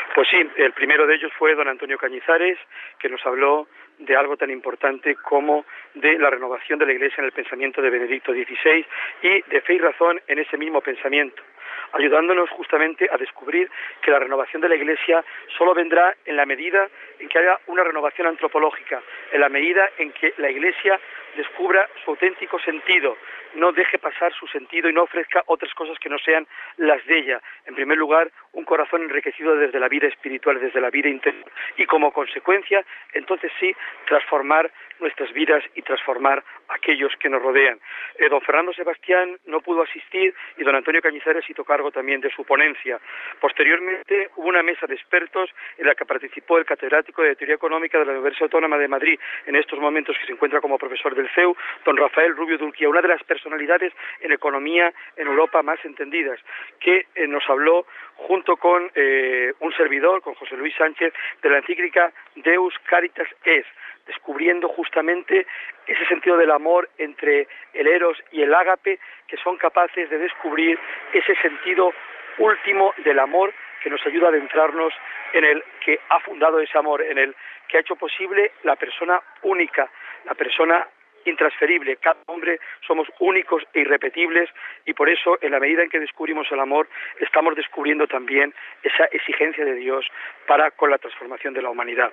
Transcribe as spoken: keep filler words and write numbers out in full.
Pues sí, el primero de ellos fue don Antonio Cañizares, que nos habló de algo tan importante como de la renovación de la Iglesia en el pensamiento de Benedicto dieciséis y de fe y razón en ese mismo pensamiento, ayudándonos justamente a descubrir que la renovación de la Iglesia solo vendrá en la medida en que haya una renovación antropológica, en la medida en que la Iglesia descubra su auténtico sentido, no deje pasar su sentido y no ofrezca otras cosas que no sean las de ella. En primer lugar, un corazón enriquecido desde la vida espiritual, desde la vida interior, y como consecuencia, entonces sí, transformar nuestras vidas y transformar a aquellos que nos rodean. Eh, don Fernando Sebastián no pudo asistir y don Antonio Cañizares hizo cargo también de su ponencia. Posteriormente hubo una mesa de expertos en la que participó el catedrático de Teoría Económica de la Universidad Autónoma de Madrid, en estos momentos que se encuentra como profesor del C E U, don Rafael Rubio Durquía, una de las personalidades en economía en Europa más entendidas, que eh, nos habló junto con eh, un servidor, con José Luis Sánchez, de la encíclica Deus Caritas Es, descubriendo justamente ese sentido del amor entre el eros y el ágape, que son capaces de descubrir ese sentido último del amor que nos ayuda a adentrarnos en el que ha fundado ese amor, en el que ha hecho posible la persona única, la persona intransferible. Cada hombre somos únicos e irrepetibles y por eso, en la medida en que descubrimos el amor, estamos descubriendo también esa exigencia de Dios para con la transformación de la humanidad.